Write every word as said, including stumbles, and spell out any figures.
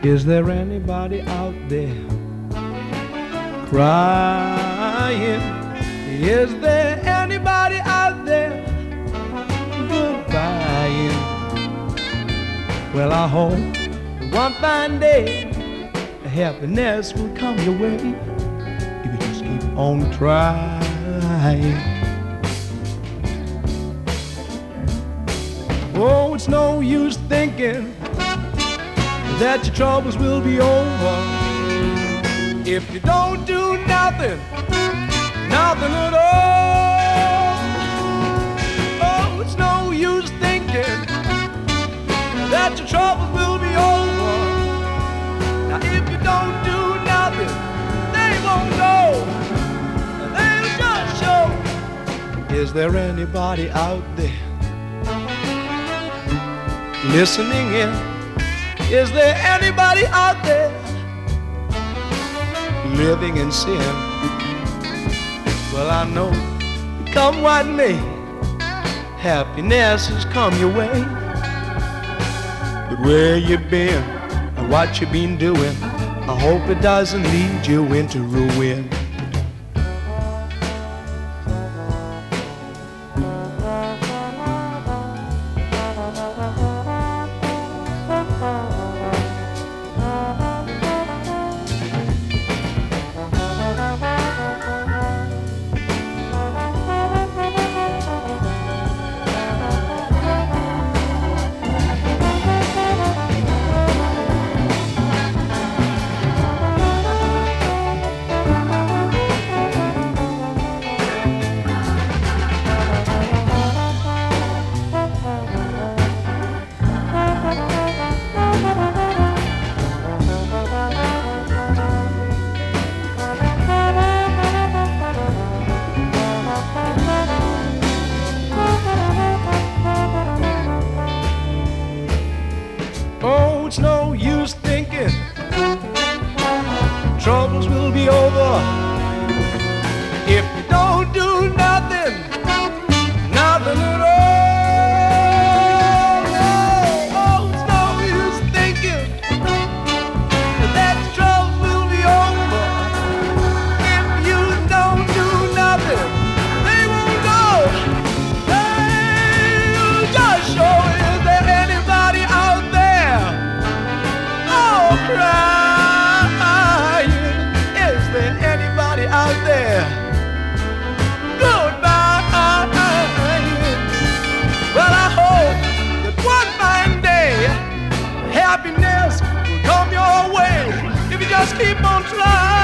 Is there anybody out there crying? Is there anybody out there goodbying? Well, I hope that one fine day happiness will come your way if you just keep on trying. Oh, it's no use thinking that your troubles will be over if you don't do nothing, nothing at all. Oh, it's no use thinking that your troubles will be over. Now if you don't do nothing, they won't know, and they'll just show. Is there anybody out there listening in? Is there anybody out there living in sin? Well, I know, come what may, happiness has come your way. But where you been and what you been doing, I hope it doesn't lead you into ruin. It's no use thinking troubles will be over if you don't do nothing, nothing at all. Oh, it's no use thinking that the troubles will be over if you don't do nothing. They won't know. They'll just show. Is there anybody out there crying? Is there anybody out there goodbye? Well, I hope that one fine day happiness will come your way if you just keep on trying.